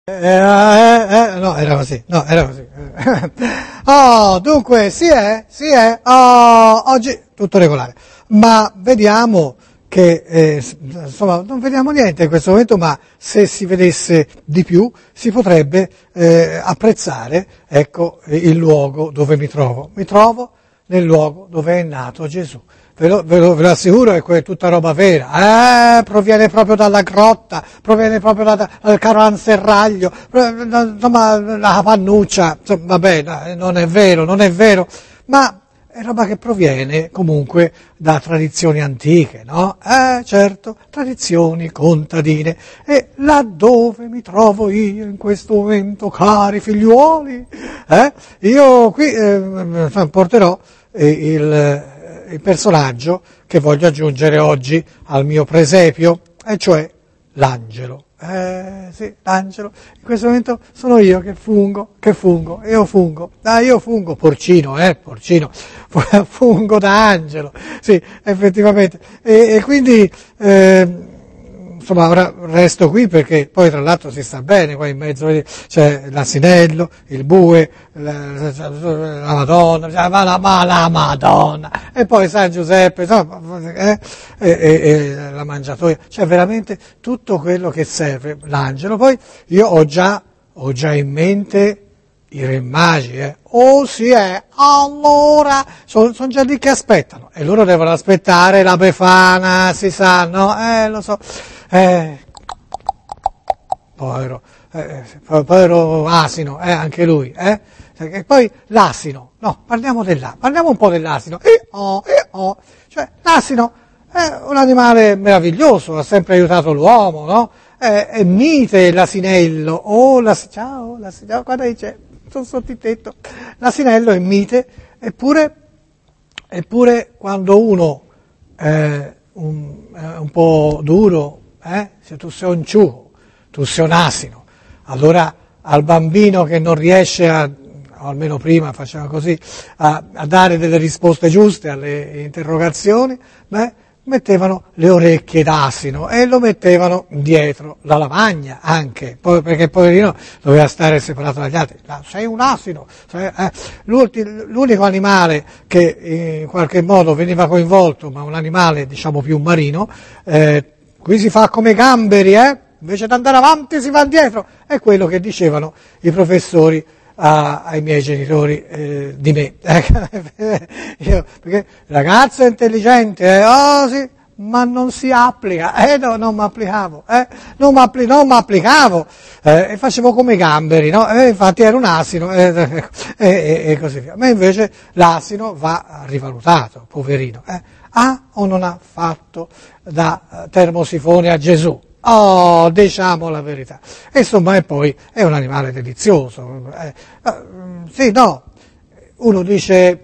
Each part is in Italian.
No, era così, Oh, dunque, sì è, oh, oggi tutto regolare, ma vediamo che, insomma, non vediamo niente in questo momento, ma se si vedesse di più si potrebbe apprezzare, ecco, il luogo dove mi trovo. Mi trovo nel luogo dove è nato Gesù. Ve lo assicuro che è tutta roba vera, proviene proprio dalla grotta, proviene proprio dal caravanserraglio, insomma, la pannuccia, insomma, vabbè, non è vero, ma è roba che proviene comunque da tradizioni antiche, no? Certo, tradizioni contadine. E laddove mi trovo io in questo momento, cari figliuoli, io qui porterò il personaggio che voglio aggiungere oggi al mio presepio, e cioè l'angelo. Sì, l'angelo. In questo momento sono io che fungo, io fungo, porcino, fungo da angelo, sì, effettivamente. E quindi, insomma, ora resto qui perché poi tra l'altro si sta bene, qua in mezzo c'è l'asinello, il bue, la Madonna, la Madonna, e poi San Giuseppe, insomma, la mangiatoia, cioè veramente tutto quello che serve l'angelo. Poi io ho già in mente i re magi, oh sì, allora sono già lì che aspettano, e loro devono aspettare la Befana, si sa, no? Lo so, povero asino, anche lui, e poi l'asino, no, parliamo un po' dell'asino, cioè l'asino è un animale meraviglioso, ha sempre aiutato l'uomo, no? È mite l'asinello, ciao, guarda dice, sono sotto il tetto, l'asinello è mite, eppure quando uno è un po' duro, se tu sei un ciuco, tu sei un asino, allora al bambino che non riesce o almeno prima faceva così, a dare delle risposte giuste alle interrogazioni, mettevano le orecchie d'asino e lo mettevano dietro la lavagna anche, perché poverino doveva stare separato dagli altri. Sei un asino, l'unico animale che in qualche modo veniva coinvolto, ma un animale diciamo più marino, qui si fa come i gamberi, invece di andare avanti si va indietro, è quello che dicevano i professori ai miei genitori di me. Io, perché il ragazzo è intelligente, sì, ma non si applica, no, non mi applicavo, non mi applicavo, e facevo come i gamberi, no? Infatti ero un asino, e così via. Ma invece l'asino va rivalutato, poverino, ha o non ha fatto da termosifone a Gesù? Oh, diciamo la verità. Insomma, e poi è un animale delizioso. Sì, no, uno dice,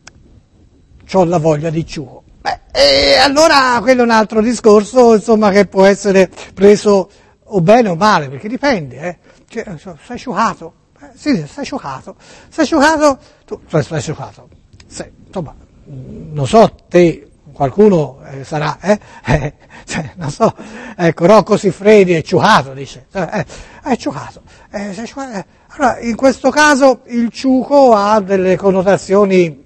c'ho la voglia di ciuco. E allora quello è un altro discorso, insomma, che può essere preso o bene o male, perché dipende, Cioè, sei ciucato? Sì, sei ciucato. Tu sei ciucato. Insomma, non so, te... Qualcuno sarà, non so, ecco, Rocco Siffredi è ciucato, dice, è ciucato. Allora, in questo caso il ciuco ha delle connotazioni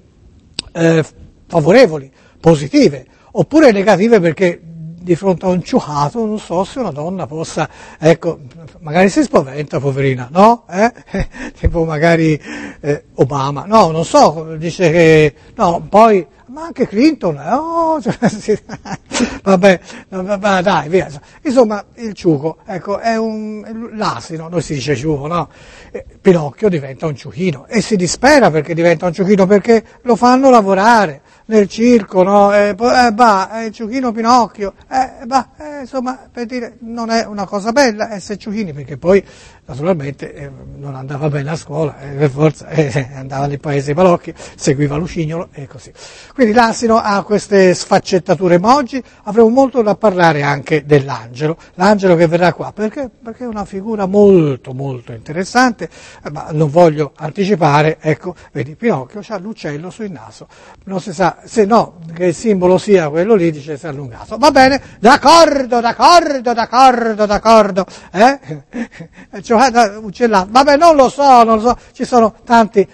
favorevoli, positive, oppure negative, perché di fronte a un ciucato non so se una donna possa, ecco, magari si spaventa, poverina, no? Tipo magari Obama, no, non so, dice che, no, poi, ma anche Clinton, sì, vabbè, dai, via. Insomma, il ciuco, ecco, è l'asino, noi si dice ciuco, no? Pinocchio diventa un ciuchino, e si dispera perché diventa un ciuchino, perché lo fanno lavorare nel circo, no? Il ciuchino Pinocchio, insomma, per dire, non è una cosa bella essere ciuchini, perché poi, naturalmente, non andava bene a scuola, per forza, andava nei paesi dei balocchi, seguiva Lucignolo, e così. Quindi l'asino ha queste sfaccettature, ma oggi avremo molto da parlare anche dell'angelo, l'angelo che verrà qua, perché è una figura molto, molto interessante, ma non voglio anticipare, ecco, vedi, Pinocchio c'ha l'uccello sul naso, non si sa, se no, che il simbolo sia quello lì, dice si è allungato, va bene, d'accordo, uccellato. Vabbè, non lo so, ci sono tanti.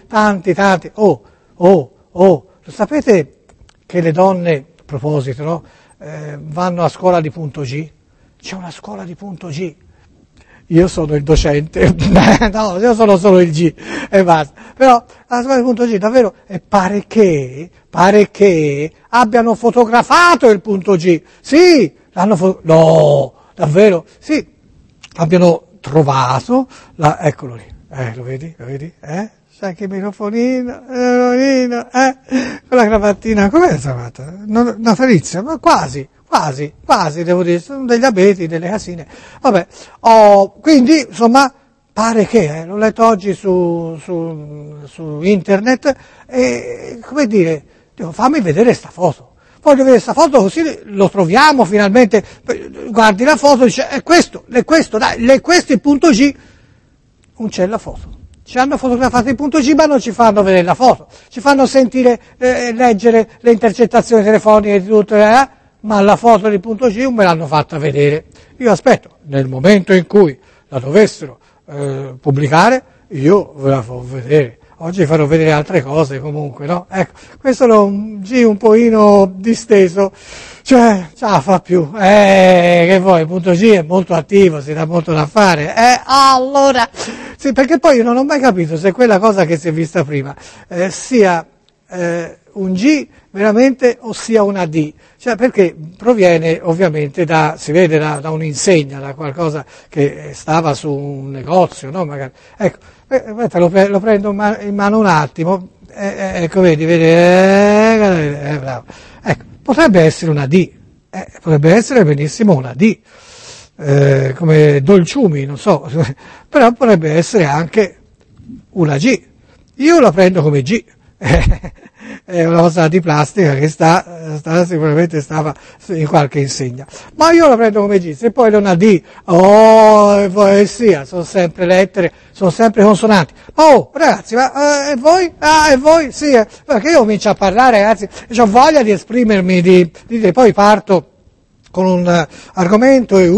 Lo sapete che le donne, a proposito, no? Vanno a scuola di punto G? C'è una scuola di punto G. Io sono il docente, no, io sono solo il G e basta. Però la scuola di punto G davvero, e pare che abbiano fotografato il punto G. Sì, no, davvero, sì, abbiano trovato, eccolo lì, lo vedi? Sai che microfonino, con la cravattina, com'è stata fatta? Natalizia, ma quasi, devo dire, sono degli abeti, delle casine. Vabbè, quindi, insomma, pare che, l'ho letto oggi su internet, e, come dire, dico, fammi vedere sta foto. Voglio vedere sta foto così lo troviamo finalmente, guardi la foto e dice, è questo il punto G, non c'è la foto. Ci hanno fotografato il punto G, ma non ci fanno vedere la foto, ci fanno sentire, leggere le intercettazioni telefoniche di tutto, ma la foto del punto G non me l'hanno fatta vedere. Io aspetto, nel momento in cui la dovessero pubblicare, io ve la farò vedere. Oggi farò vedere altre cose comunque, no? Ecco, questo è un G un pochino disteso, cioè, ce la fa più. Che vuoi, il punto G è molto attivo, si dà molto da fare. Allora, sì, perché poi io non ho mai capito se quella cosa che si è vista prima sia un G veramente o sia una D, cioè perché proviene ovviamente si vede da un'insegna, da qualcosa che stava su un negozio, no? Magari. Ecco, lo prendo in mano un attimo, ecco, vedi, bravo. Ecco, potrebbe essere una D, potrebbe essere benissimo una D, come dolciumi, non so, però potrebbe essere anche una G. Io la prendo come G. È una cosa di plastica che sicuramente stava in qualche insegna, ma io la prendo come G. Se poi è una D, sono sempre lettere, sono sempre consonanti. Ragazzi, ma e voi? E voi? Sì, perché io comincio a parlare, ragazzi, ho voglia di esprimermi, poi parto con un argomento è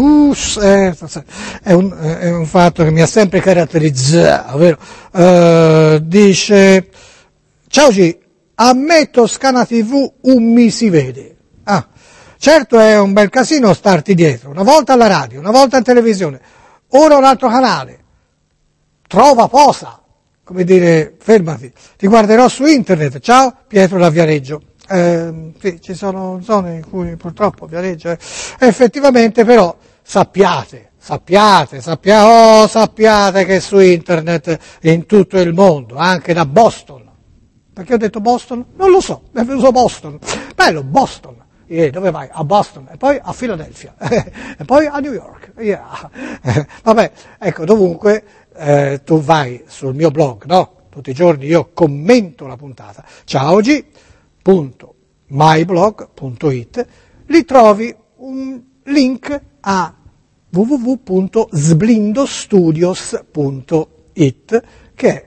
un fatto che mi ha sempre caratterizzato, ovvero dice: ciao G, a me Toscana TV mi si vede. Certo è un bel casino starti dietro, una volta alla radio, una volta in televisione, ora un altro canale. Trova posa, come dire, fermati, ti guarderò su internet. Ciao, Pietro da Viareggio. Sì, ci sono zone in cui purtroppo Viareggio effettivamente, però sappiate che su internet in tutto il mondo, anche da Boston. Perché ho detto Boston? Non lo so, mi è venuto Boston. Bello, Boston. Dove vai? A Boston, e poi a Philadelphia, e poi a New York. Vabbè, ecco, dovunque tu vai sul mio blog, no? Tutti i giorni io commento la puntata. ciaogi.myblog.it, lì trovi un link a www.sblindostudios.it, che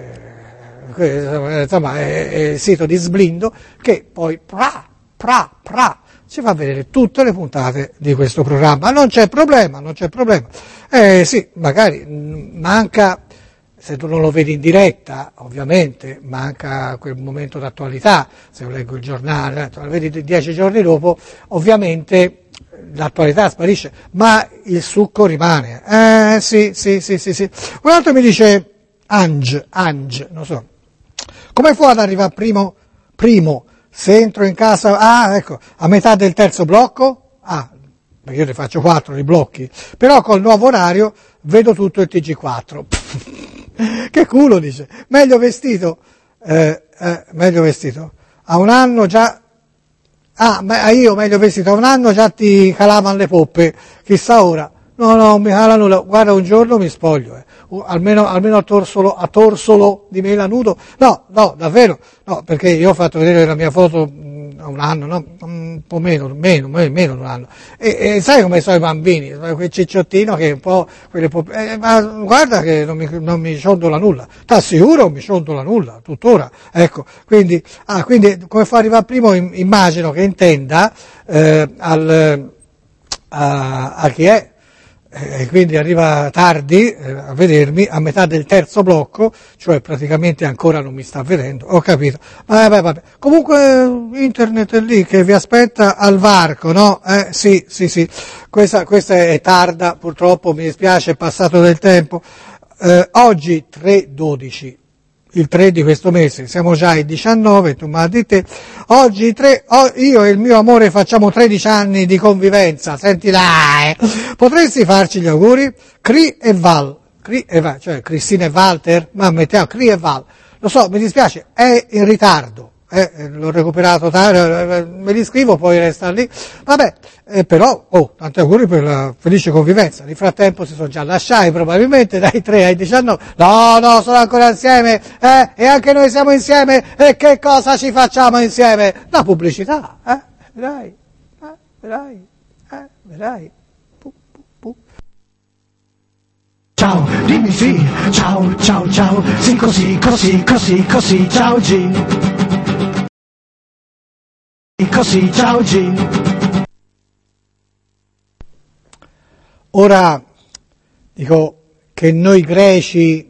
insomma è il sito di Sblindo, che poi ci fa vedere tutte le puntate di questo programma. Non c'è problema. Sì, magari manca, se tu non lo vedi in diretta, ovviamente, manca quel momento d'attualità, se io leggo il giornale, lo vedi 10 giorni dopo, ovviamente l'attualità sparisce, ma il succo rimane. Sì. Un altro mi dice, Ange, non so, come può ad arrivare primo, se entro in casa, ecco, a metà del terzo blocco, perché io ne faccio 4 di blocchi, però col nuovo orario vedo tutto il TG4. Che culo, dice, meglio vestito, a un anno già, io meglio vestito, a un anno già ti calavano le poppe, chissà ora. No, non mi cala nulla, guarda, un giorno mi spoglio, almeno a torsolo di mela nudo, no, davvero, no, perché io ho fatto vedere la mia foto a un anno, no? Un po' meno di un anno, e sai come sono i bambini, quel cicciottino che un po', ma guarda che non mi ciondola nulla, t'assicuro mi ciondola nulla, tuttora, ecco, quindi come fa arrivare primo, immagino che intenda, a chi è, e quindi arriva tardi a vedermi, a metà del terzo blocco, cioè praticamente ancora non mi sta vedendo, ho capito. Vabbè. Comunque internet è lì che vi aspetta al varco, no? Sì, questa è tarda, purtroppo mi dispiace, è passato del tempo. Oggi 3/12, il 3 di questo mese, siamo già il 19, tu mi di te, oggi io e il mio amore facciamo 13 anni di convivenza, senti là, potresti farci gli auguri? Cri e Val, cioè Cristina e Walter, ma mettiamo Cri e Val, lo so, mi dispiace, è in ritardo, l'ho recuperato tardi, me li scrivo, poi resta lì, vabbè, però, tanti auguri per la felice convivenza, nel frattempo si sono già lasciati probabilmente dai 3 ai 19, no, sono ancora insieme, e anche noi siamo insieme, e che cosa ci facciamo insieme? La pubblicità, vedrai. Pu. Ciao, dimmi sì, ciao, sì così, ciao G. Così, ciao G. Ora dico che noi greci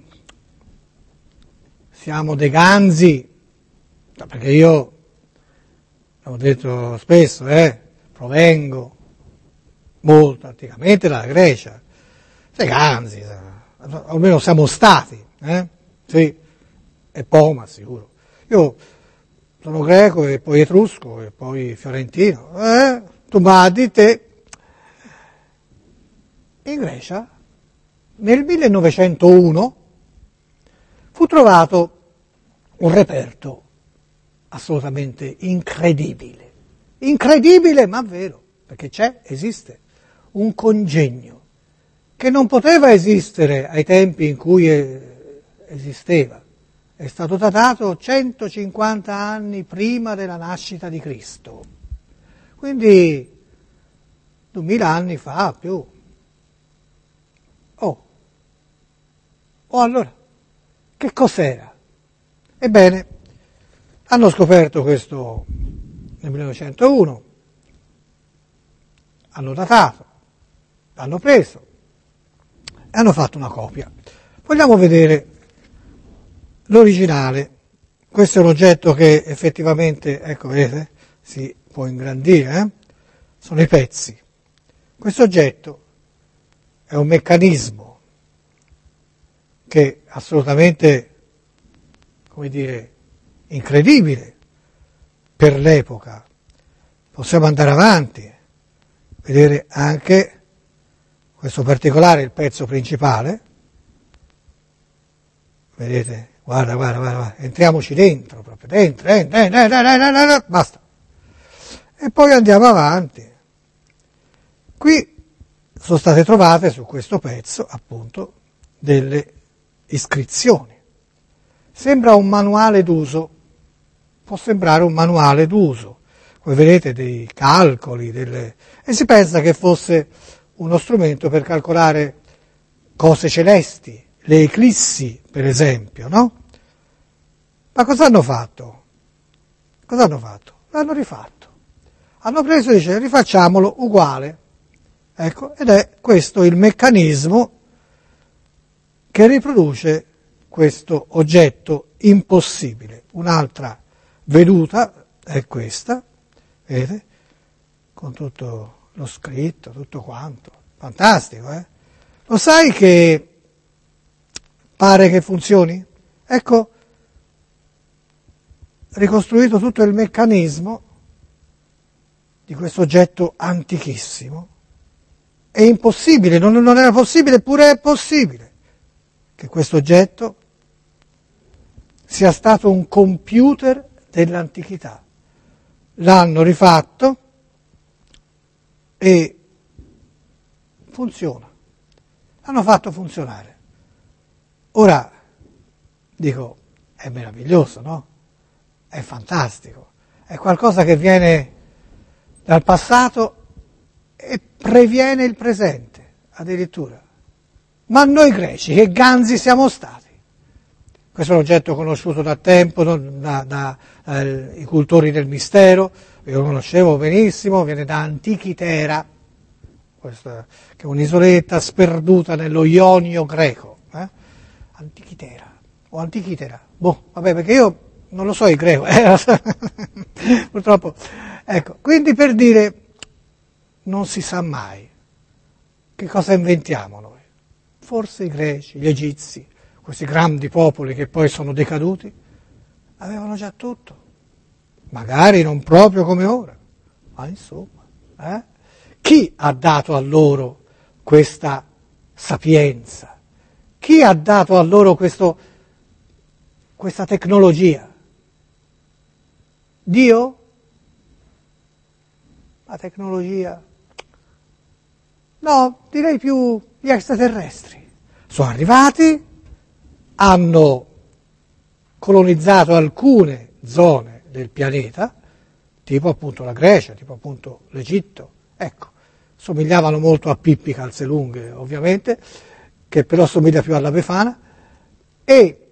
siamo dei ganzi, perché io, l'ho detto spesso, provengo molto anticamente dalla Grecia, dei ganzi, almeno siamo stati, sì, e Poma sicuro. Io sono greco e poi etrusco e poi fiorentino, tu ma di te. In Grecia, nel 1901, fu trovato un reperto assolutamente incredibile ma vero, perché esiste un congegno che non poteva esistere ai tempi in cui esisteva. È stato datato 150 anni prima della nascita di Cristo, quindi 2000 anni fa più. Allora, che cos'era? Ebbene, hanno scoperto questo nel 1901, hanno datato, l'hanno preso e hanno fatto una copia. Vogliamo vedere l'originale. Questo è un oggetto che effettivamente, ecco, vedete, si può ingrandire, sono i pezzi. Questo oggetto è un meccanismo che è assolutamente, come dire, incredibile per l'epoca. Possiamo andare avanti, vedere anche questo particolare, il pezzo principale. Vedete? Guarda, entriamoci dentro, proprio dentro, basta. E poi andiamo avanti. Qui sono state trovate su questo pezzo, appunto, delle iscrizioni. Sembra un manuale d'uso, può sembrare un manuale d'uso. Voi vedete dei calcoli, e si pensa che fosse uno strumento per calcolare cose celesti, le eclissi, per esempio, no? Ma cosa hanno fatto? L'hanno rifatto. Hanno preso e dice rifacciamolo uguale. Ecco, ed è questo il meccanismo che riproduce questo oggetto impossibile. Un'altra veduta è questa, vedete? Con tutto lo scritto, tutto quanto. Fantastico, eh? Lo sai che pare che funzioni? Ecco, ricostruito tutto il meccanismo di questo oggetto antichissimo. È impossibile, non era possibile, eppure è possibile che questo oggetto sia stato un computer dell'antichità. L'hanno rifatto e funziona. L'hanno fatto funzionare. Ora, dico, è meraviglioso, no? È fantastico. È qualcosa che viene dal passato e previene il presente, addirittura. Ma noi greci, che ganzi siamo stati? Questo è un oggetto conosciuto da tempo, dai cultori del mistero, io lo conoscevo benissimo, viene da Antichitera. che è un'isoletta sperduta nello Ionio greco, Antichitera, o Antichitera, vabbè, perché io non lo so il greco, purtroppo, ecco, quindi per dire, non si sa mai che cosa inventiamo noi, forse i greci, gli egizi, questi grandi popoli che poi sono decaduti, avevano già tutto, magari non proprio come ora, ma insomma, chi ha dato a loro questa sapienza? Chi ha dato a loro questa tecnologia? Dio? La tecnologia? No, direi più gli extraterrestri. Sono arrivati, hanno colonizzato alcune zone del pianeta, tipo appunto la Grecia, tipo appunto l'Egitto, ecco, somigliavano molto a Pippi Calzelunghe ovviamente, che però somiglia più alla Befana, e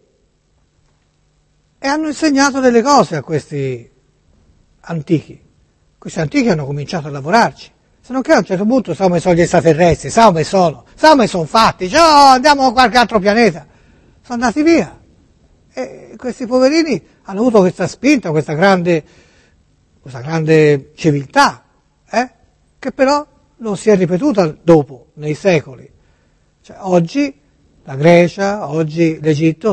hanno insegnato delle cose a questi antichi. Questi antichi hanno cominciato a lavorarci, se non che a un certo punto sai come sono gli extraterrestri, sai come sono fatti, andiamo a qualche altro pianeta, sono andati via. E questi poverini hanno avuto questa spinta, questa grande civiltà, che però non si è ripetuta dopo, nei secoli. Cioè, oggi la Grecia, oggi l'Egitto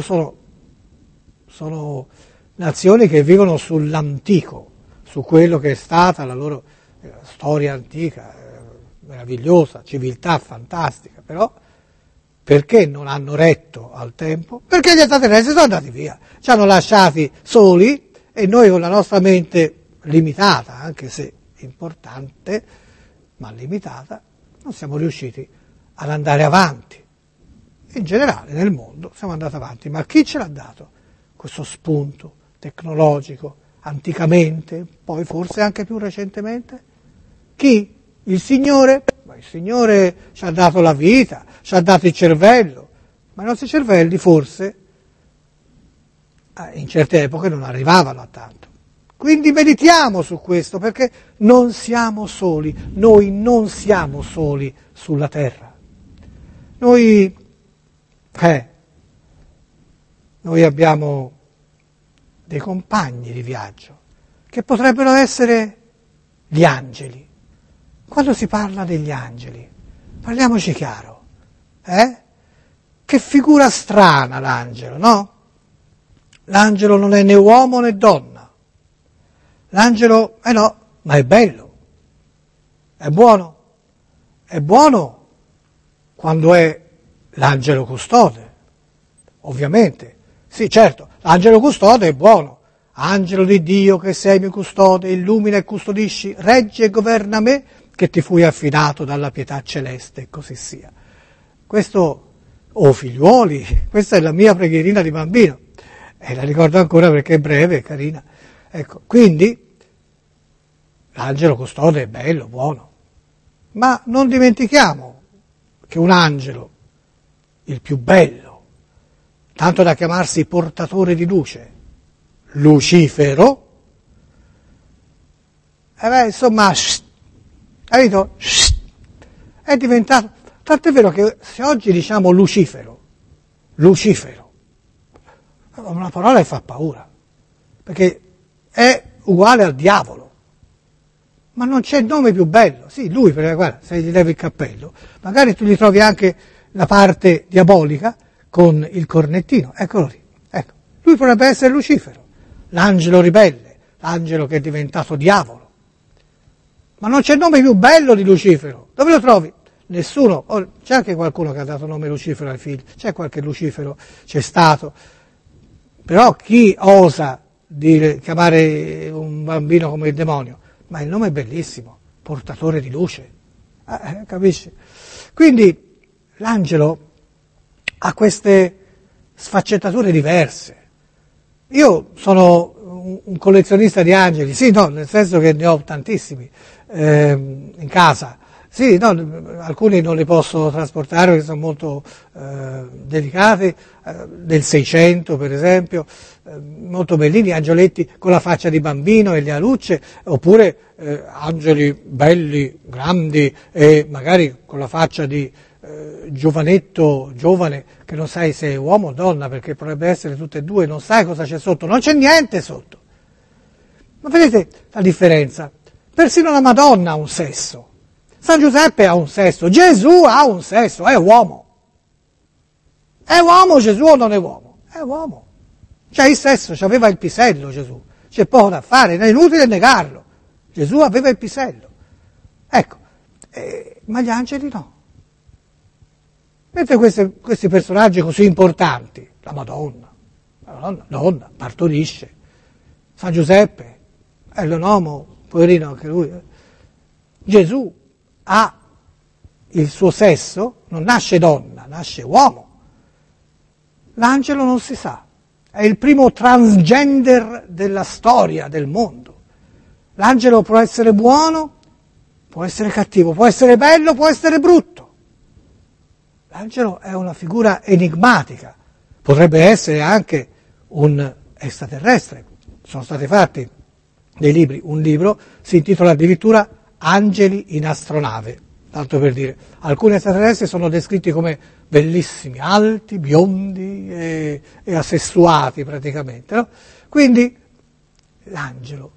sono nazioni che vivono sull'antico, su quello che è stata la loro storia antica, meravigliosa, civiltà fantastica, però perché non hanno retto al tempo? Perché gli extraterrestri sono andati via, ci hanno lasciati soli e noi con la nostra mente limitata, anche se importante, ma limitata, non siamo riusciti ad andare avanti. In generale nel mondo siamo andati avanti, ma chi ce l'ha dato questo spunto tecnologico anticamente, poi forse anche più recentemente? Chi? Il Signore? Ma il Signore ci ha dato la vita, ci ha dato il cervello, ma i nostri cervelli forse in certe epoche non arrivavano a tanto. Quindi meditiamo su questo, perché non siamo soli, noi non siamo soli sulla terra. Noi abbiamo dei compagni di viaggio, che potrebbero essere gli angeli. Quando si parla degli angeli, parliamoci chiaro, Che figura strana l'angelo, no? L'angelo non è né uomo né donna. L'angelo, no, ma è bello, è buono quando è l'angelo custode, ovviamente. Sì, certo, l'angelo custode è buono. Angelo di Dio che sei mio custode, illumina e custodisci, regge e governa me, che ti fui affidato dalla pietà celeste, e così sia. Questo, figliuoli, questa è la mia preghierina di bambino, e la ricordo ancora perché è breve e carina. Ecco, quindi l'angelo custode è bello, buono, ma non dimentichiamo che un angelo, il più bello, tanto da chiamarsi portatore di luce, Lucifero, insomma, capito? È diventato, tant'è vero che se oggi diciamo Lucifero, una parola che fa paura, perché è uguale al diavolo, ma non c'è nome più bello. Sì, lui, perché guarda, se gli levi il cappello, magari tu gli trovi anche la parte diabolica con il cornettino, eccolo lì, ecco, lui potrebbe essere Lucifero, l'angelo ribelle, l'angelo che è diventato diavolo. Ma non c'è nome più bello di Lucifero. Dove lo trovi? Nessuno. C'è anche qualcuno che ha dato nome Lucifero ai figli. C'è qualche Lucifero, c'è stato. Però chi osa chiamare un bambino come il demonio? Ma il nome è bellissimo, portatore di luce. Capisci? Quindi l'angelo ha queste sfaccettature diverse. Io sono un collezionista di angeli, sì, no, nel senso che ne ho tantissimi in casa, Sì, no, alcuni non li posso trasportare perché sono molto delicati, del 600 per esempio, molto bellini, angioletti con la faccia di bambino e le alucce, oppure angeli belli, grandi e magari con la faccia di giovanetto, giovane, che non sai se è uomo o donna, perché potrebbe essere tutte e due, non sai cosa c'è sotto, non c'è niente sotto. Ma vedete la differenza? Persino la Madonna ha un sesso. San Giuseppe ha un sesso, Gesù ha un sesso, è uomo. È uomo Gesù o non è uomo? È uomo. C'è il sesso, c'aveva il pisello Gesù, c'è poco da fare, è inutile negarlo. Gesù aveva il pisello. Ecco, ma gli angeli no. Mentre questi personaggi così importanti, la Madonna, donna, partorisce, San Giuseppe, è l'onomo, poverino anche lui, Gesù ha il suo sesso, non nasce donna, nasce uomo. L'angelo non si sa, è il primo transgender della storia del mondo. L'angelo può essere buono, può essere cattivo, può essere bello, può essere brutto. L'angelo è una figura enigmatica, potrebbe essere anche un extraterrestre. Sono stati fatti dei libri, un libro si intitola addirittura Angeli in astronave, tanto per dire. Alcuni extraterrestri sono descritti come bellissimi, alti, biondi e assessuati praticamente, no? Quindi l'angelo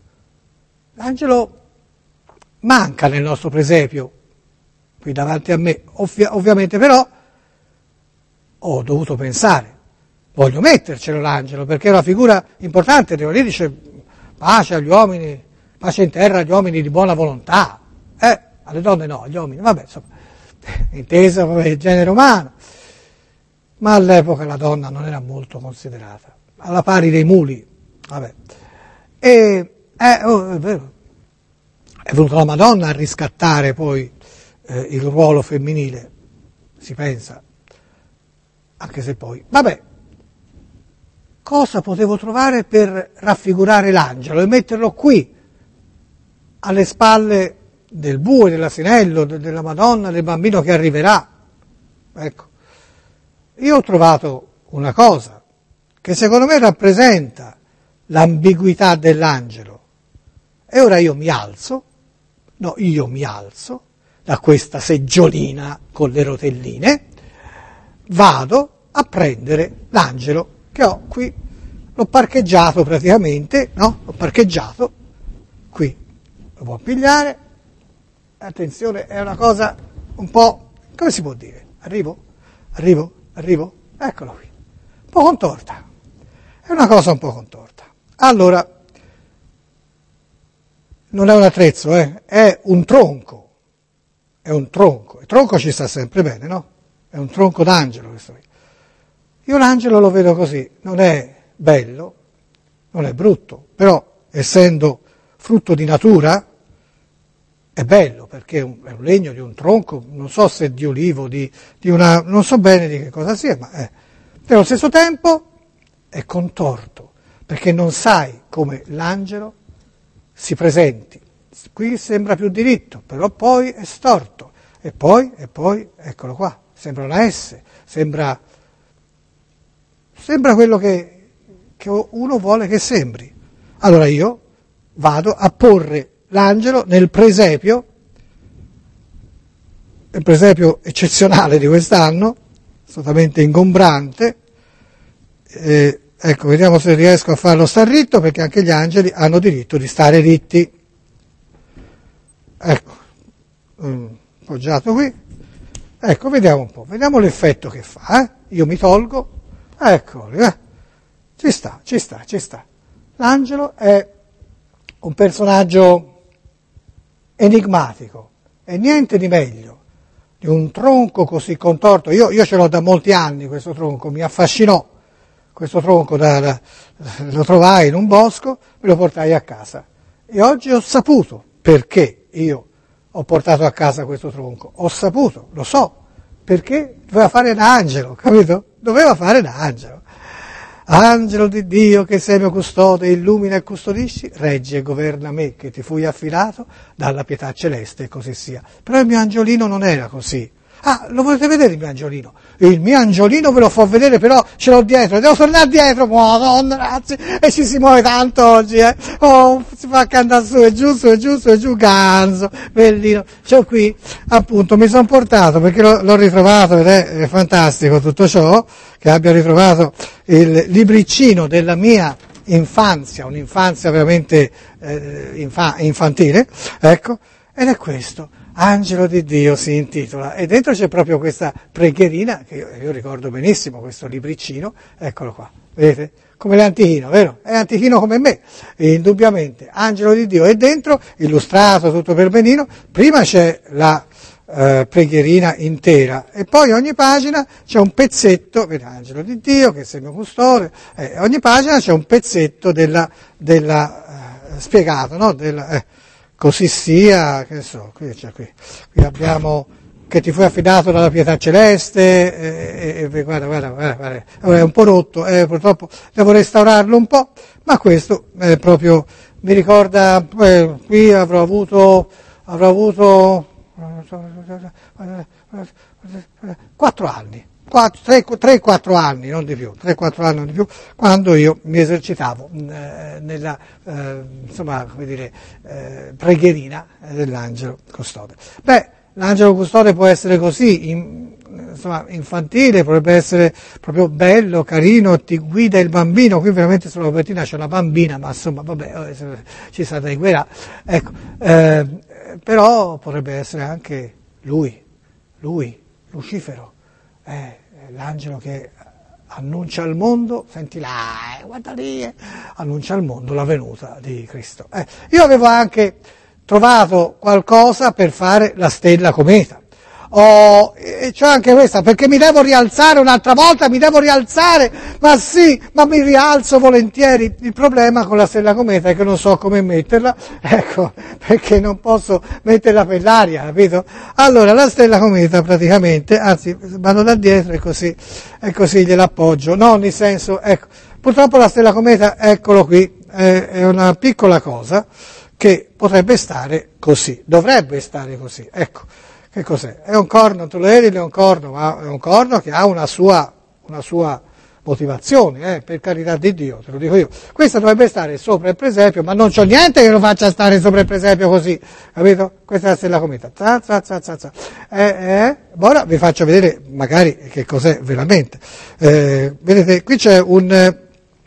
manca nel nostro presepio, qui davanti a me, ovviamente, però ho dovuto pensare, voglio mettercelo l'angelo, perché è una figura importante, lì dice pace agli uomini, pace in terra agli uomini di buona volontà, alle donne no, agli uomini, vabbè, insomma, intesa come il genere umano, ma all'epoca la donna non era molto considerata, alla pari dei muli, vabbè. È vero, è venuta la Madonna a riscattare poi il ruolo femminile, si pensa, anche se poi, vabbè, cosa potevo trovare per raffigurare l'angelo e metterlo qui, alle spalle del bue, dell'asinello, della Madonna, del bambino che arriverà? Ecco, io ho trovato una cosa che secondo me rappresenta l'ambiguità dell'angelo, e ora io mi alzo da questa seggiolina con le rotelline, vado a prendere l'angelo che ho qui, l'ho parcheggiato praticamente, no? L'ho parcheggiato qui, lo può pigliare, attenzione, è una cosa un po', come si può dire? Arrivo, eccolo qui, un po' contorta, è una cosa un po' contorta. Allora, non è un attrezzo, è un tronco, il tronco ci sta sempre bene, no? È un tronco d'angelo questo qui. Io l'angelo lo vedo così, non è bello, non è brutto, però essendo frutto di natura è bello, perché è un legno di un tronco, non so se di olivo, di una, non so bene di che cosa sia, ma è. Però allo stesso tempo è contorto, perché non sai come l'angelo si presenti. Qui sembra più diritto, però poi è storto, e poi, eccolo qua, sembra una S, sembra quello che uno vuole che sembri. Allora io vado a porre l'angelo nel presepio, il presepio eccezionale di quest'anno, assolutamente ingombrante, ecco, vediamo se riesco a farlo star ritto, perché anche gli angeli hanno diritto di stare ritti. Ecco, appoggiato qui, ecco, vediamo un po', vediamo l'effetto che fa, io mi tolgo, eccoli, ci sta. L'angelo è un personaggio enigmatico, e niente di meglio di un tronco così contorto. Io ce l'ho da molti anni questo tronco, mi affascinò questo tronco, lo trovai in un bosco, me lo portai a casa e oggi ho saputo perché io ho portato a casa questo tronco, lo so, perché doveva fare da angelo, capito? Doveva fare da angelo. Angelo di Dio che sei mio custode, illumina e custodisci, reggi e governa me che ti fui affidato dalla pietà celeste e così sia. Però il mio angiolino non era così. Ah, lo volete vedere il mio angiolino? Il mio angiolino ve lo fa vedere, però ce l'ho dietro, devo tornare dietro, madonna, ragazzi, e ci si muove tanto oggi, oh, si fa che andare su e giù, su e giù, su e giù, ganzo, bellino. C'ho qui, appunto, mi sono portato, perché l'ho ritrovato, ed è fantastico tutto ciò, che abbia ritrovato il libricino della mia infanzia, un'infanzia veramente infantile, ecco, ed è questo. Angelo di Dio si intitola, e dentro c'è proprio questa preghierina, che io ricordo benissimo, questo libricino, eccolo qua, vedete? Come l'antichino, vero? È antichino come me, indubbiamente. Angelo di Dio, e dentro, illustrato tutto per benino, prima c'è la preghierina intera, e poi ogni pagina c'è un pezzetto, vedi, Angelo di Dio, che sei mio custode, ogni pagina c'è un pezzetto della spiegato, no? Così sia, che so, qui abbiamo che ti fu affidato dalla pietà celeste, guarda, è un po' rotto, purtroppo devo restaurarlo un po', ma questo è proprio, mi ricorda, qui avrò avuto 4 anni. 3-4 anni, non di più, 3-4 anni, non di più, quando io mi esercitavo nella, preghierina dell'angelo custode. Beh, l'angelo custode può essere così, infantile, potrebbe essere proprio bello, carino, ti guida il bambino. Qui veramente sulla copertina c'è una bambina, ma insomma, vabbè, ci sa dai guerra, ecco, però potrebbe essere anche lui, Lucifero. L'angelo che annuncia al mondo, senti là, guarda lì, annuncia al mondo la venuta di Cristo. Io avevo anche trovato qualcosa per fare la stella cometa. E c'è anche questa, perché mi devo rialzare un'altra volta, ma sì, ma mi rialzo volentieri. Il problema con la stella cometa è che non so come metterla, ecco, perché non posso metterla per l'aria, capito? Allora la stella cometa praticamente, anzi vado da dietro e così gliela appoggio, no, nel senso, ecco, purtroppo la stella cometa, eccolo qui, è una piccola cosa che potrebbe stare così, dovrebbe stare così, ecco. Che cos'è? È un corno, tu lo vedi, è un corno, ma è un corno che ha una sua motivazione, per carità di Dio, te lo dico io. Questa dovrebbe stare sopra il presepio, ma non c'ho niente che lo faccia stare sopra il presepio così, capito? Questa è la stella cometa. Ora vi faccio vedere magari che cos'è veramente. Vedete, qui c'è un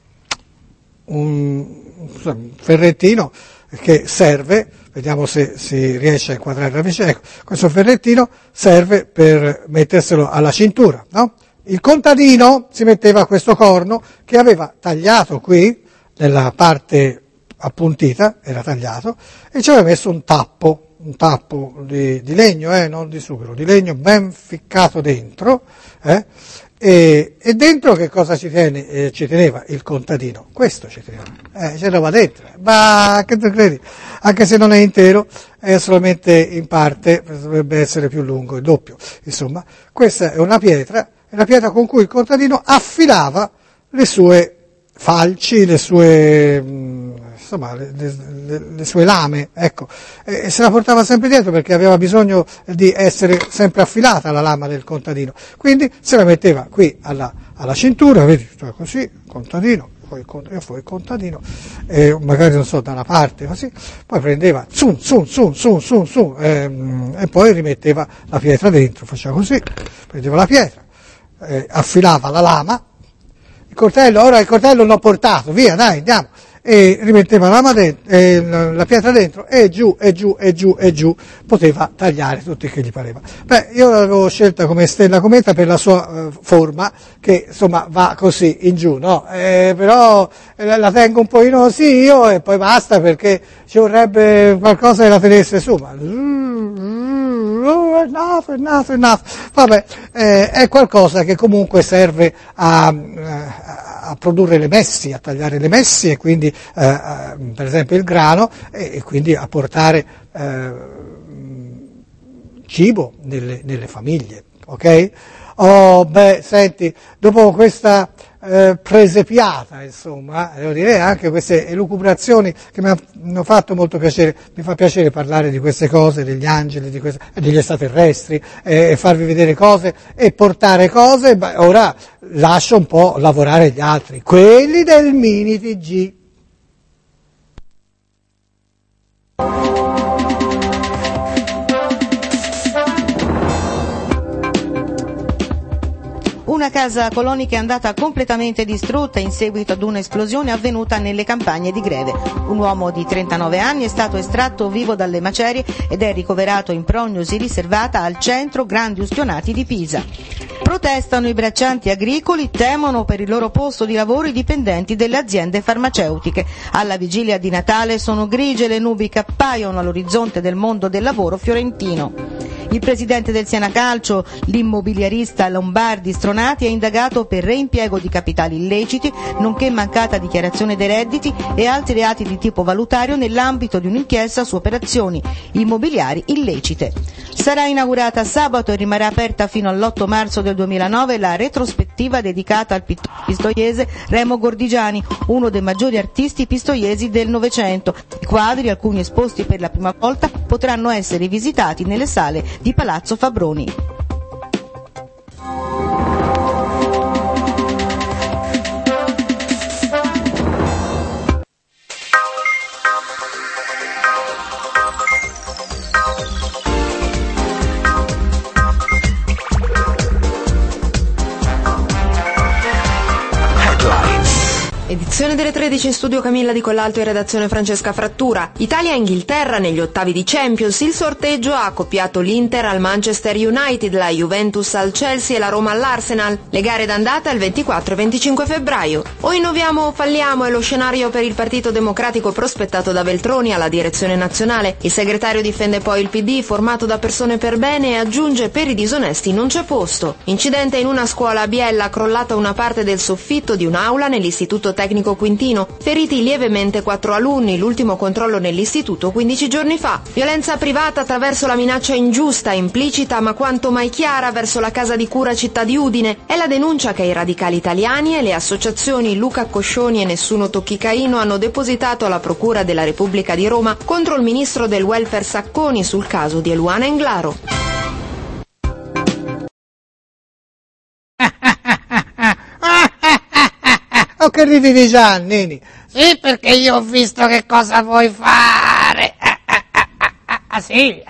ferrettino che serve, vediamo se si riesce a inquadrare la vicenda, ecco, questo ferrettino serve per metterselo alla cintura, no? Il contadino si metteva questo corno che aveva tagliato qui, nella parte appuntita, era tagliato, e ci aveva messo un tappo di legno, non di sughero, di legno ben ficcato dentro, e dentro che cosa ci teneva il contadino? Questo ci teneva, c'era dentro, ma che tu credi? Anche se non è intero, è solamente in parte, dovrebbe essere più lungo, il doppio, insomma, questa è una pietra, con cui il contadino affilava le sue falci, le sue lame, ecco, e se la portava sempre dietro perché aveva bisogno di essere sempre affilata la lama del contadino, quindi se la metteva qui alla cintura, vedi, cioè così, contadino, poi il contadino, magari non so, da una parte così, poi prendeva su, e poi rimetteva la pietra dentro, faceva così, prendeva la pietra, affilava la lama, il coltello l'ho portato, via, dai, andiamo, e rimetteva la pietra dentro, e giù, poteva tagliare tutti che gli pareva. Beh, io l'avevo scelta come stella cometa per la sua forma, che insomma va così in giù, no? Però la tengo un pochino così io, e poi basta, perché ci vorrebbe qualcosa che la tenesse su, ma enough. Vabbè, è qualcosa che comunque serve a produrre le messi, a tagliare le messi, e quindi per esempio il grano, e quindi a portare cibo nelle famiglie, ok? Oh, beh, senti, dopo questa presepiata, insomma, devo dire, anche queste elucubrazioni che mi hanno fatto molto piacere. Mi fa piacere parlare di queste cose, degli angeli, degli extraterrestri, e farvi vedere cose e portare cose. Ora lascio un po' lavorare gli altri, quelli del mini TG. Una casa colonica è andata completamente distrutta in seguito ad un'esplosione avvenuta nelle campagne di Greve. Un uomo di 39 anni è stato estratto vivo dalle macerie ed è ricoverato in prognosi riservata al centro Grandi Ustionati di Pisa. Protestano i braccianti agricoli, temono per il loro posto di lavoro i dipendenti delle aziende farmaceutiche. Alla vigilia di Natale sono grigie le nubi che appaiono all'orizzonte del mondo del lavoro fiorentino. Il presidente del Siena Calcio, l'immobiliarista Lombardi Stronati, è indagato per reimpiego di capitali illeciti, nonché mancata dichiarazione dei redditi e altri reati di tipo valutario nell'ambito di un'inchiesta su operazioni immobiliari illecite. Sarà inaugurata sabato e rimarrà aperta fino all'8 marzo del 2009 la retrospettiva dedicata al pittore pistoiese Remo Gordigiani, uno dei maggiori artisti pistoiesi del Novecento. I quadri, alcuni esposti per la prima volta, potranno essere visitati nelle sale di Palazzo Fabroni. Edizione delle 13 in studio Camilla Di Collalto e redazione Francesca Frattura. Italia-Inghilterra negli ottavi di Champions. Il sorteggio ha accoppiato l'Inter al Manchester United, la Juventus al Chelsea e la Roma all'Arsenal. Le gare d'andata il 24 e 25 febbraio. O innoviamo o falliamo è lo scenario per il Partito Democratico prospettato da Veltroni alla direzione nazionale. Il segretario difende poi il PD, formato da persone per bene, e aggiunge: per i disonesti non c'è posto. Incidente in una scuola a Biella, crollata una parte del soffitto di un'aula nell'istituto tecnico Quintino, feriti lievemente 4 alunni, l'ultimo controllo nell'istituto 15 giorni fa. Violenza privata attraverso la minaccia ingiusta, implicita ma quanto mai chiara verso la casa di cura città di Udine. È la denuncia che i radicali italiani e le associazioni Luca Coscioni e Nessuno Tocchi Caino hanno depositato alla Procura della Repubblica di Roma contro il ministro del welfare Sacconi sul caso di Eluana Englaro. Oh, che ridi Giannini? Sì, perché io ho visto che cosa vuoi fare. Sì?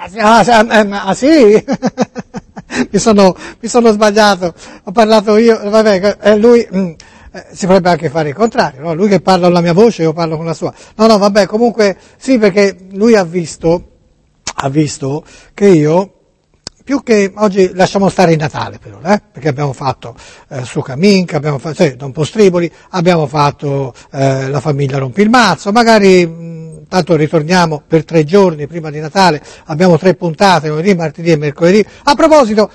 mi sono sbagliato, ho parlato io, vabbè, lui si potrebbe anche fare il contrario, no? Lui che parla con la mia voce, io parlo con la sua. No, vabbè, comunque sì, perché lui ha visto che io, più che oggi lasciamo stare il Natale però, perché abbiamo fatto su Caminca, abbiamo fatto Don Postriboli, abbiamo fatto la famiglia Rompi il Mazzo, magari tanto ritorniamo per 3 giorni prima di Natale, abbiamo 3 puntate, lunedì, martedì e mercoledì. A proposito,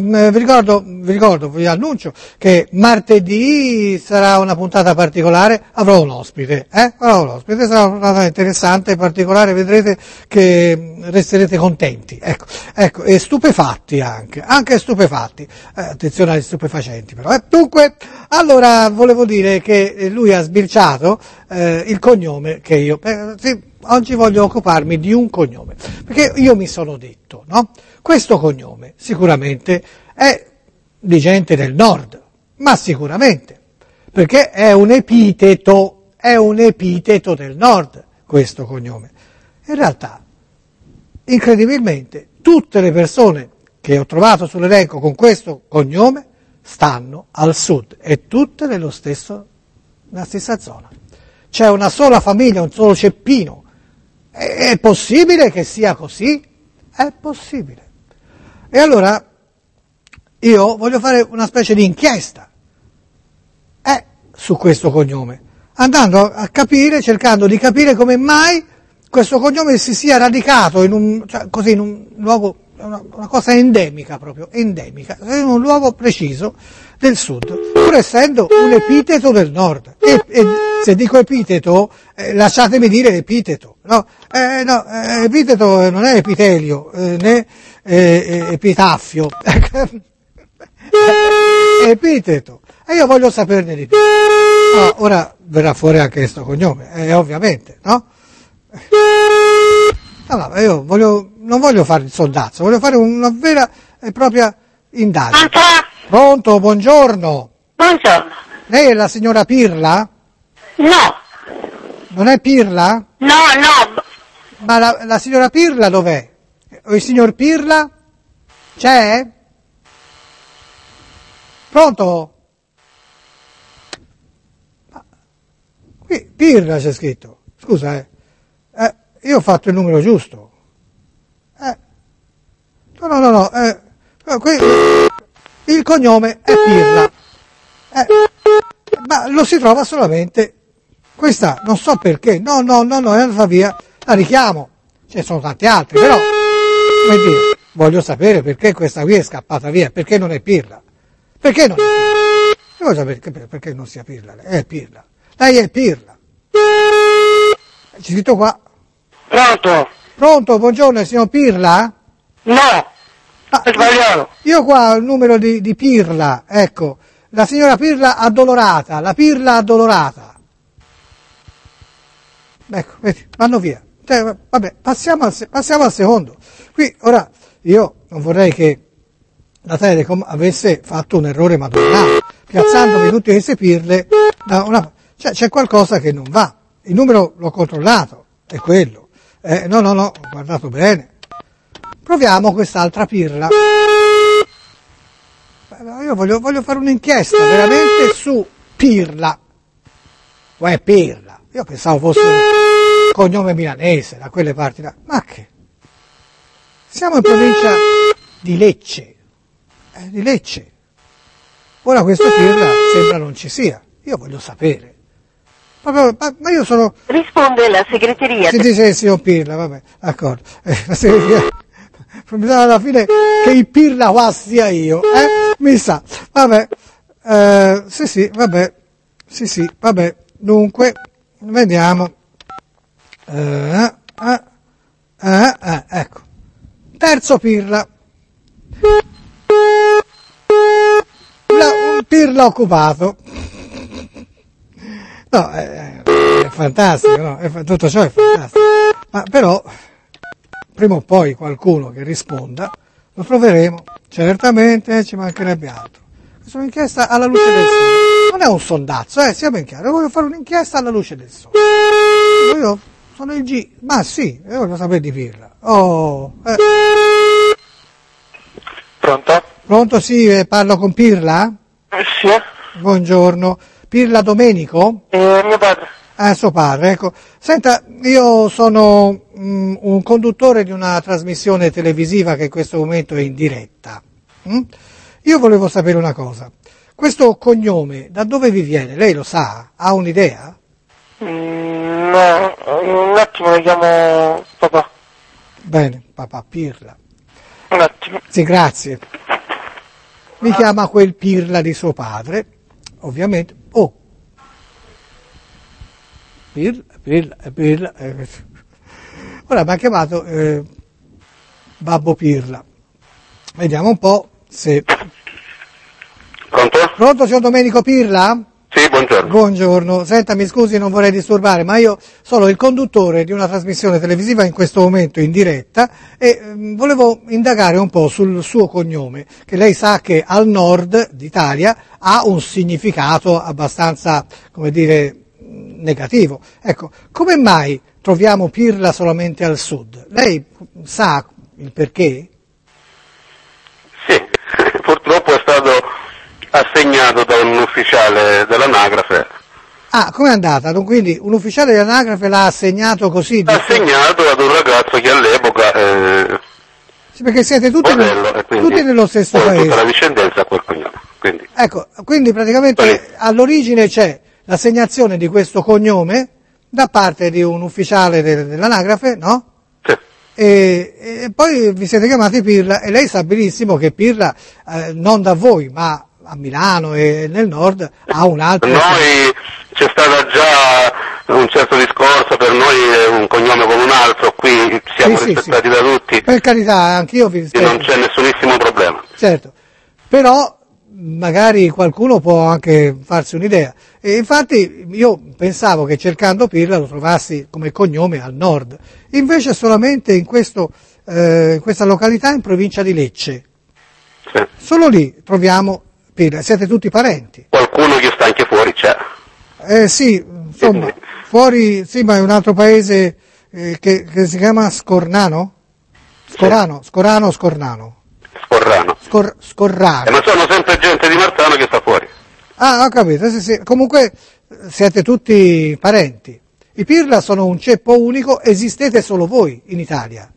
vi annuncio che martedì sarà una puntata particolare, avrò un ospite, sarà una puntata interessante, particolare, vedrete che resterete contenti, ecco, e stupefatti anche stupefatti, attenzione agli stupefacenti però, Dunque, allora, volevo dire che lui ha sbirciato il cognome che io, sì, oggi voglio occuparmi di un cognome, perché io mi sono detto, no? Questo cognome sicuramente è di gente del nord, ma sicuramente, perché è un epiteto del nord, questo cognome. In realtà, incredibilmente, tutte le persone che ho trovato sull'elenco con questo cognome stanno al sud, e tutte nella stessa zona. C'è una sola famiglia, un solo ceppino. È possibile che sia così? È possibile. E allora io voglio fare una specie di inchiesta su questo cognome, andando a capire, cercando di capire come mai questo cognome si sia radicato in un luogo, una cosa endemica proprio, in un luogo preciso del sud, pur essendo un epiteto del nord. E se dico epiteto, lasciatemi dire epiteto, no? Epiteto non è epitelio, né epitaffio, epiteto. e io voglio saperne di più. No, ora verrà fuori anche questo cognome, ovviamente, no? Allora, io non voglio fare il soldazzo, voglio fare una vera e propria indagine. Pronto, buongiorno. Buongiorno. Lei è la signora Pirla? No. Non è Pirla? No. Ma la signora Pirla dov'è? O il signor Pirla? C'è? Pronto? Qui Pirla c'è scritto. Scusa, io ho fatto il numero giusto. No. Qui il cognome è Pirla. Ma lo si trova solamente questa, non so perché. No, è andata via. La richiamo. Ce ne sono tanti altri, però come dire, voglio sapere perché questa qui è scappata via, perché non è Pirla. Perché non è Pirla? Io voglio sapere perché non sia Pirla. Lei è Pirla. Lei è Pirla. C'è scritto qua. Pronto, buongiorno, il signor Pirla? No. È sbagliato. Io qua ho il numero di Pirla, ecco. La signora Pirla addolorata, la Pirla addolorata. Ecco, vedi, vanno via. Vabbè, passiamo al secondo. Qui, ora, io non vorrei che la Telecom avesse fatto un errore madornale, piazzandomi tutte queste pirle cioè c'è qualcosa che non va. Il numero l'ho controllato, è quello. No, ho guardato bene. Proviamo quest'altra pirla. Io voglio fare un'inchiesta veramente su Pirla. Uè, Pirla. Io pensavo fosse un cognome milanese, da quelle parti là. Ma che? Siamo in provincia di Lecce. Di Lecce. Ora questo Pirla sembra non ci sia. Io voglio sapere. Ma io sono... Risponde la segreteria. Sì, signor Pirla, vabbè, d'accordo. La segreteria... alla fine che il Pirla qua sia io, mi sa. Vabbè, sì, vabbè. Dunque, vediamo. Ecco. Terzo Pirla. Un Pirla occupato. No, è fantastico, no? Tutto ciò è fantastico. Ma però, prima o poi qualcuno che risponda, lo troveremo. Certamente ci mancherebbe altro. Questa è un'inchiesta alla luce del sole. Non è un sondazzo, sia ben chiaro. Io voglio fare un'inchiesta alla luce del sole. Io sono il G. Ma sì, io voglio sapere di Pirla. Pronto, sì, parlo con Pirla? Sì. Buongiorno. Pirla Domenico? Mio padre. Suo padre, ecco. Senta, io sono un conduttore di una trasmissione televisiva che in questo momento è in diretta. Io volevo sapere una cosa. Questo cognome, da dove vi viene? Lei lo sa? Ha un'idea? No, un attimo, mi chiamo papà. Bene, papà Pirla. Un attimo. Sì, grazie. Mi chiama quel Pirla di suo padre, ovviamente. Pirla. Ora mi ha chiamato Babbo Pirla. Vediamo un po' se... Pronto, signor Domenico Pirla? Sì, buongiorno. Buongiorno. Senta, mi scusi, non vorrei disturbare, ma io sono il conduttore di una trasmissione televisiva in questo momento in diretta e volevo indagare un po' sul suo cognome, che lei sa che al nord d'Italia ha un significato abbastanza, come dire, negativo. Ecco, come mai troviamo Pirla solamente al sud? Lei sa il perché? Sì, purtroppo è stato assegnato da un ufficiale dell'anagrafe. Ah, com'è andata? Quindi un ufficiale dell'anagrafe l'ha assegnato così? L'ha assegnato ad un ragazzo che all'epoca sì, perché siete tutti nello stesso paese. Tutta la discendenza a quel cognome. Quindi. Ecco, quindi praticamente all'origine c'è l'assegnazione di questo cognome da parte di un ufficiale dell'anagrafe, no? Sì. E poi vi siete chiamati Pirla e lei sa benissimo che Pirla non da voi, ma a Milano e nel nord ha un altro... Noi c'è stata già un certo discorso, per noi è un cognome come un altro, qui siamo rispettati da tutti. Per carità, anch'io vi rispetto. Non c'è nessunissimo problema. Certo, però magari qualcuno può anche farsi un'idea. E infatti io pensavo che cercando Pirla lo trovassi come cognome al nord, invece solamente in questa località in provincia di Lecce. Sì. Solo lì troviamo Pirla. Siete tutti parenti? Qualcuno che sta anche fuori c'è. Sì, insomma, fuori, sì, ma è un altro paese che si chiama Scornano? Scorrano. Scorrano. Scorrano. Ma sono sempre gente di Marzano che sta fuori. Ah, ho capito, sì. Comunque siete tutti parenti. I Pirla sono un ceppo unico, esistete solo voi in Italia.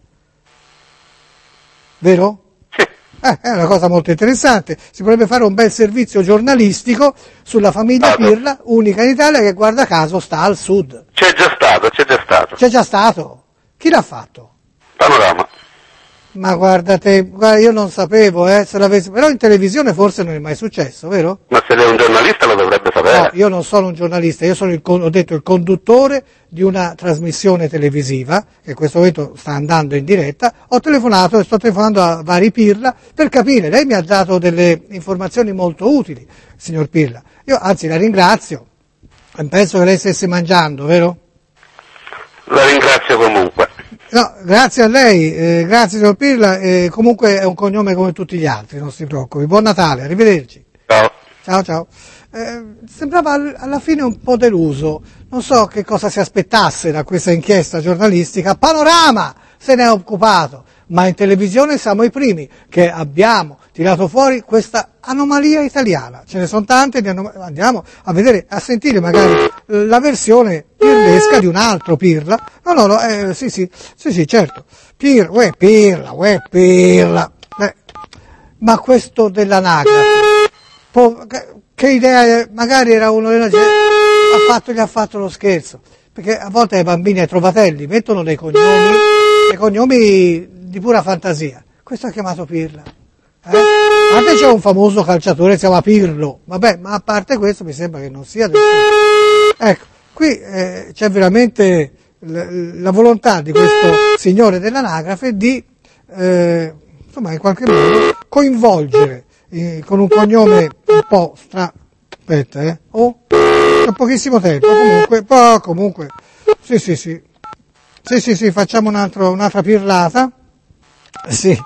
Vero? Sì. È una cosa molto interessante. Si potrebbe fare un bel servizio giornalistico sulla famiglia Pirla, unica in Italia che guarda caso sta al sud. C'è già stato. C'è già stato? Chi l'ha fatto? Panorama. Ma guarda, io non sapevo, però in televisione forse non è mai successo, vero? Ma se lei è un giornalista lo dovrebbe sapere. No, io non sono un giornalista, io sono ho detto il conduttore di una trasmissione televisiva, che in questo momento sta andando in diretta. Ho telefonato e sto telefonando a vari Pirla per capire, lei mi ha dato delle informazioni molto utili, signor Pirla. Io anzi la ringrazio, penso che lei stesse mangiando, vero? La ringrazio comunque. No, grazie a lei, grazie signor Pirla, comunque è un cognome come tutti gli altri, non si preoccupi. Buon Natale, arrivederci. Ciao. Sembrava alla fine un po' deluso, non so che cosa si aspettasse da questa inchiesta giornalistica. Panorama se ne è occupato, ma in televisione siamo i primi che abbiamo tirato fuori questa anomalia italiana. Ce ne sono tante, andiamo a vedere, a sentire magari la versione pirlesca di un altro Pirla. No, sì, certo. Pirla. Ma questo dell'anagrafe, che idea, magari era uno della gente, gli ha fatto lo scherzo, perché a volte ai bambini, ai trovatelli, mettono dei cognomi di pura fantasia. Questo ha chiamato Pirla. Anche c'è un famoso calciatore che si chiama Pirlo, vabbè, ma a parte questo mi sembra che non sia del tutto. Ecco, qui c'è veramente la volontà di questo signore dell'anagrafe di, insomma, in qualche modo coinvolgere con un cognome un po' aspetta, c'è pochissimo tempo, comunque, sì, facciamo un'altra pirlata, sì.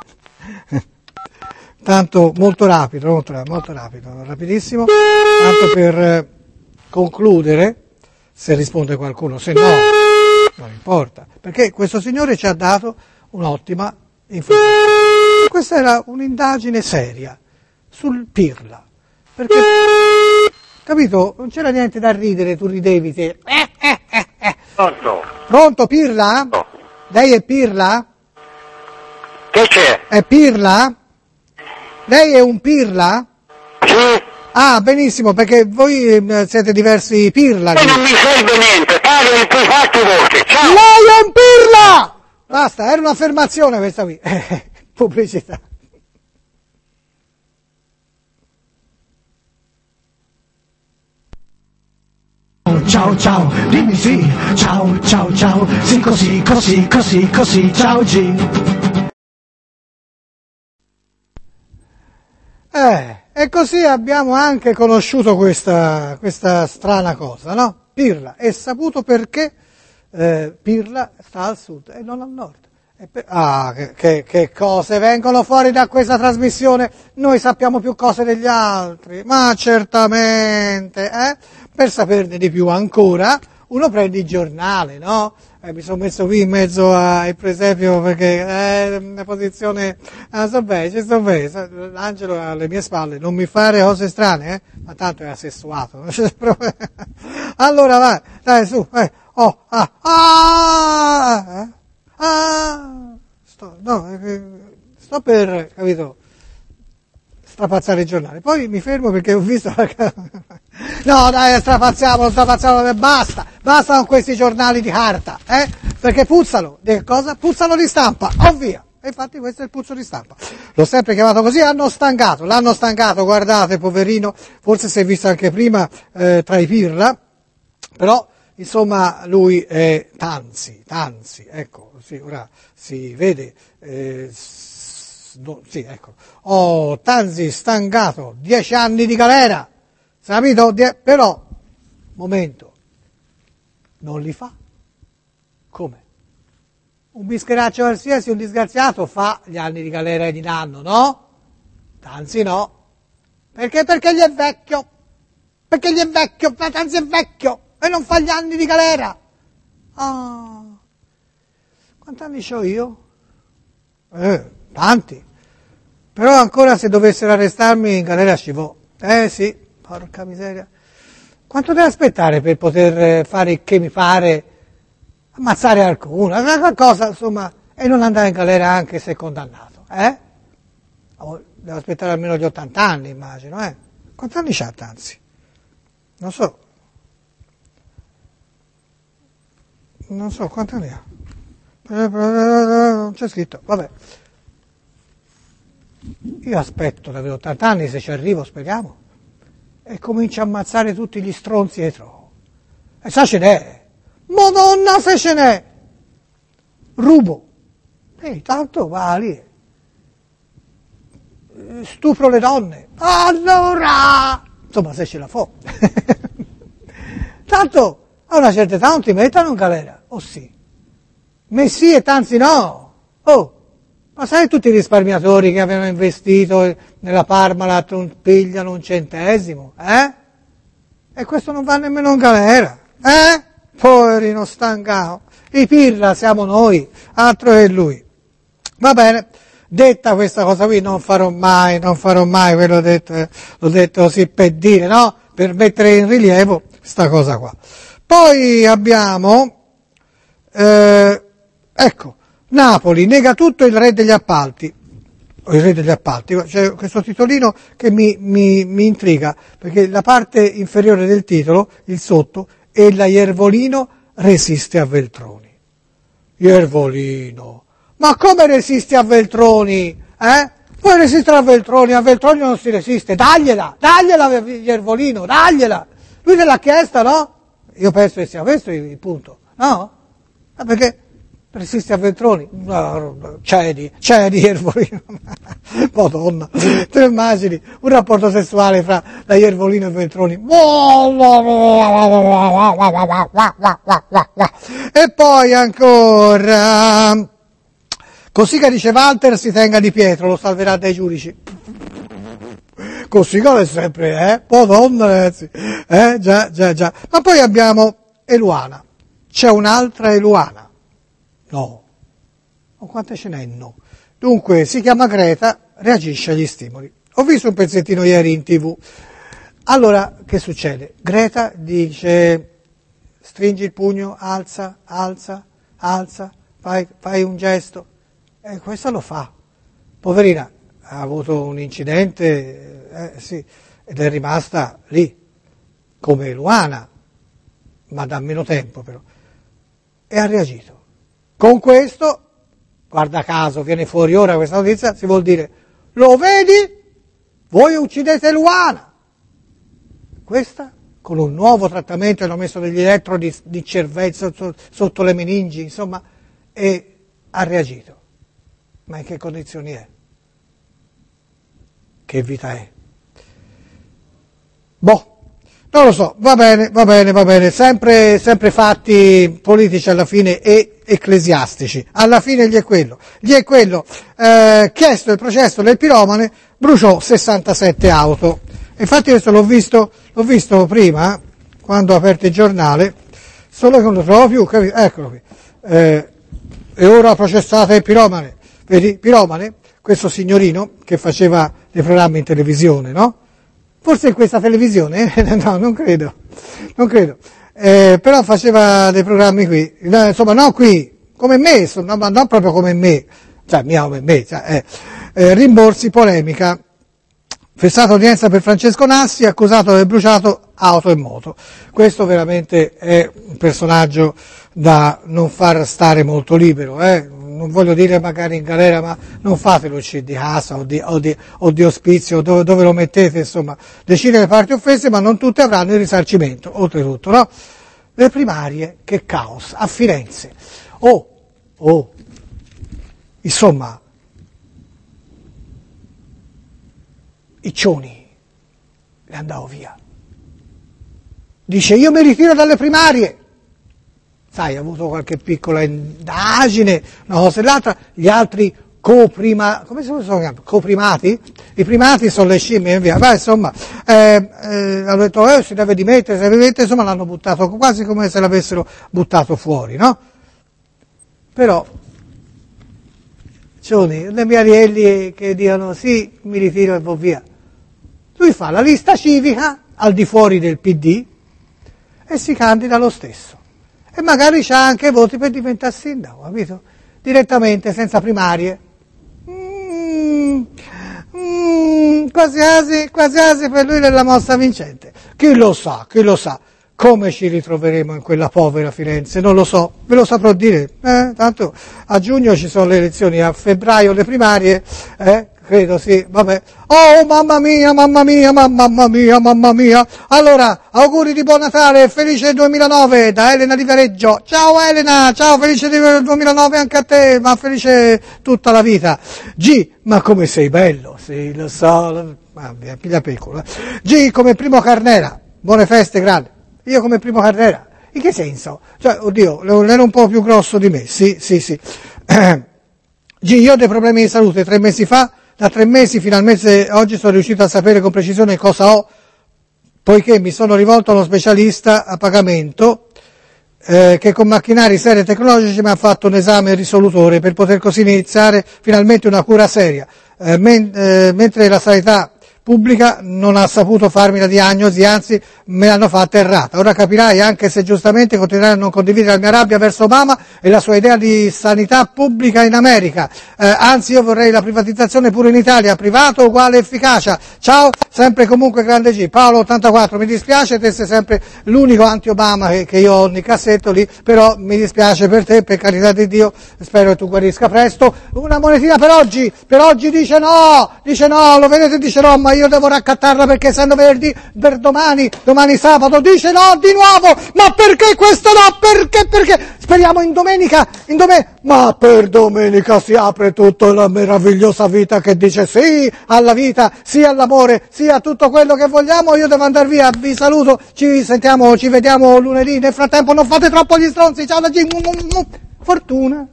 Tanto molto rapido, rapidissimo, tanto per concludere, se risponde qualcuno, se no, non importa, perché questo signore ci ha dato un'ottima informazione. Questa era un'indagine seria sul Pirla, perché, capito, non c'era niente da ridere, tu ridevi te. Pronto Pirla? No. Lei è Pirla? Che c'è? È Pirla? Lei è un Pirla? Sì. Ah, benissimo, perché voi siete diversi Pirla. Non mi serve niente, parli più fatti voce, ciao! Lei è un Pirla! Basta, era un'affermazione questa qui. Pubblicità. Ciao, dimmi sì, ciao, sì così, ciao G. E così abbiamo anche conosciuto questa strana cosa, no? Pirla, è saputo perché Pirla sta al sud e non al nord. Che cose vengono fuori da questa trasmissione? Noi sappiamo più cose degli altri, ma certamente, per saperne di più ancora, uno prende il giornale, no? Mi sono messo qui in mezzo ai presepio perché è una posizione, sto bene, l'angelo è alle mie spalle, non mi fare cose strane, ma tanto è assessuato, non c'è problema. Allora vai, dai su, sto per, capito, strapazzare il giornale, poi mi fermo perché ho visto no dai, strapazziamo, basta con questi giornali di carta, perché puzzano, di cosa? Puzzano di stampa, ovvia, e infatti questo è il puzzo di stampa, l'ho sempre chiamato così, l'hanno stancato, guardate, poverino, forse si è visto anche prima tra i Pirla, però insomma lui è Tanzi, ecco, sì, ora si vede, sì, ecco, Tanzi stancato, 10 anni di galera, capito? Però, momento, non li fa. Come? Un bischeraccio qualsiasi, un disgraziato fa gli anni di galera di nanno, no? Tanzi no. Perché? Perché gli è vecchio. Perché gli è vecchio, Tanzi è vecchio e non fa gli anni di galera. Ah, quanti anni c'ho io? Tanti. Però ancora se dovessero arrestarmi in galera ci vo. Sì, porca miseria. Quanto devo aspettare per poter fare che mi pare, ammazzare qualcuno, qualcosa, insomma, e non andare in galera anche se condannato, Devo aspettare almeno gli 80 anni, immagino, Quanti anni c'ha Tanzi? Non so quanti anni ha. Non c'è scritto, vabbè. Io aspetto da avere 80 anni, se ci arrivo, speriamo, e comincio a ammazzare tutti gli stronzi e trovo. E sa ce n'è. Madonna se ce n'è. Rubo. Tanto va lì. Stupro le donne. Allora! Insomma, se ce la fa. Tanto, a una certa età non ti mettono in galera. Oh sì. Messi e Tanzi no. Ma sai tutti i risparmiatori che avevano investito nella Parmalat non pigliano un centesimo, E questo non va nemmeno in galera, Poverino stancato. I pirla siamo noi, altro che lui. Va bene, detta questa cosa qui, non farò mai, quello l'ho detto così per dire, no? Per mettere in rilievo sta cosa qua. Poi abbiamo, ecco, Napoli nega tutto il re degli appalti. C'è questo titolino che mi intriga, perché la parte inferiore del titolo, il sotto, è la Iervolino resiste a Veltroni. Iervolino, ma come resiste a Veltroni? Puoi resistere a Veltroni non si resiste, dagliela Iervolino, dagliela. Lui te l'ha chiesta, no? Io penso che sia questo il punto, no? Perché resiste a Veltroni? No, cedi Iervolino. Madonna, te lo immagini? Un rapporto sessuale fra la Iervolino e Veltroni. E poi ancora, Cossiga dice Walter si tenga di Pietro, lo salverà dai giudici. Cossiga è sempre, Madonna ragazzi, già. Ma poi abbiamo Eluana. C'è un'altra Eluana? No. O quante ce n'è? No. Dunque, si chiama Greta, reagisce agli stimoli. Ho visto un pezzettino ieri in TV. Allora, che succede? Greta dice, stringi il pugno, alza, fai un gesto. E questa lo fa. Poverina, ha avuto un incidente, sì, ed è rimasta lì, come Eluana, ma da meno tempo però. E ha reagito. Con questo, guarda caso, viene fuori ora questa notizia, si vuol dire, lo vedi? Voi uccidete Eluana. Questa, con un nuovo trattamento, hanno messo degli elettrodi di cervello sotto le meningi, insomma, e ha reagito. Ma in che condizioni è? Che vita è? Non lo so, va bene, sempre fatti politici alla fine e ecclesiastici. Alla fine gli è quello, chiesto il processo del piromane, bruciò 67 auto. Infatti questo l'ho visto prima, quando ho aperto il giornale, solo che non lo trovo più, eccolo qui. E ora processate il piromane. Vedi, piromane, questo signorino che faceva dei programmi in televisione, no? Forse in questa televisione? No, non credo. Però faceva dei programmi qui, insomma, non qui, come me, ma non proprio come me, rimborsi, polemica, fessata udienza per Francesco Nassi, accusato di aver bruciato auto e moto. Questo veramente è un personaggio da non far stare molto libero, Non voglio dire magari in galera, ma non fatelo uscire di casa o di ospizio, dove lo mettete, insomma. Decine le parti offese, ma non tutte avranno il risarcimento, oltretutto, no? Le primarie, che caos, a Firenze. Insomma, Iccioni, e andavo via. Dice, io mi ritiro dalle primarie. Sai, ha avuto qualche piccola indagine, una cosa e l'altra, gli altri come si chiamano? Coprimati? I primati sono le scimmie e via. Beh, insomma, hanno detto, si deve dimettere, insomma l'hanno buttato quasi come se l'avessero buttato fuori, no? Però, le Miarielli che dicono sì, mi ritiro e vado via. Lui fa la lista civica al di fuori del PD e si candida lo stesso. E magari c'ha anche voti per diventare sindaco, capito? Direttamente, senza primarie. Quasi per lui nella mossa vincente. Chi lo sa, come ci ritroveremo in quella povera Firenze, non lo so, ve lo saprò dire, tanto a giugno ci sono le elezioni, a febbraio le primarie, credo sì, vabbè. Oh, mamma mia. Allora, auguri di buon Natale, felice 2009 da Elena di Viareggio. Ciao Elena, ciao, felice 2009 anche a te, ma felice tutta la vita. G, ma come sei bello, sì, lo so, piglia pecora. G come Primo Carnera, buone feste, grande. Io come Primo Carnera, in che senso? Cioè, oddio, era un po' più grosso di me, sì. G, io ho dei problemi di salute 3 mesi fa, da 3 mesi finalmente oggi sono riuscito a sapere con precisione cosa ho, poiché mi sono rivolto a uno specialista a pagamento che con macchinari seri e tecnologici mi ha fatto un esame risolutore per poter così iniziare finalmente una cura seria, mentre la sanità pubblica non ha saputo farmi la diagnosi, anzi me l'hanno fatta errata. Ora capirai, anche se giustamente continuerai a non condividere la mia rabbia verso Obama e la sua idea di sanità pubblica in America, anzi io vorrei la privatizzazione pure in Italia, privato uguale efficacia. Ciao, sempre comunque grande G. Paolo 84, mi dispiace, te sei sempre l'unico anti-Obama che io ho nel cassetto lì, però mi dispiace per te, per carità di Dio, spero che tu guarisca presto. Una monetina per oggi dice no, lo vedete, dice no, ma io devo raccattarla perché essendo venerdì, per domani sabato, dice no di nuovo, ma perché questo no, perché? Speriamo in domenica, ma per domenica si apre tutta la meravigliosa vita che dice sì alla vita, sì all'amore, sì a tutto quello che vogliamo. Io devo andare via, vi saluto, ci vediamo lunedì, nel frattempo non fate troppo gli stronzi, ciao da G, fortuna.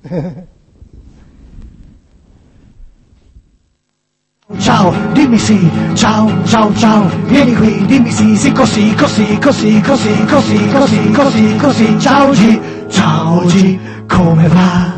Ciao, dimmi sì, ciao, vieni qui, dimmi sì, così, ciao G, come va?